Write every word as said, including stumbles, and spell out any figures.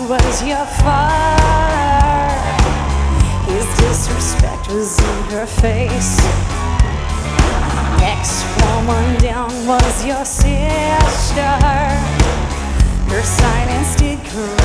was your father. His disrespect was in her face. Next woman down was your sister. Her silence did correct.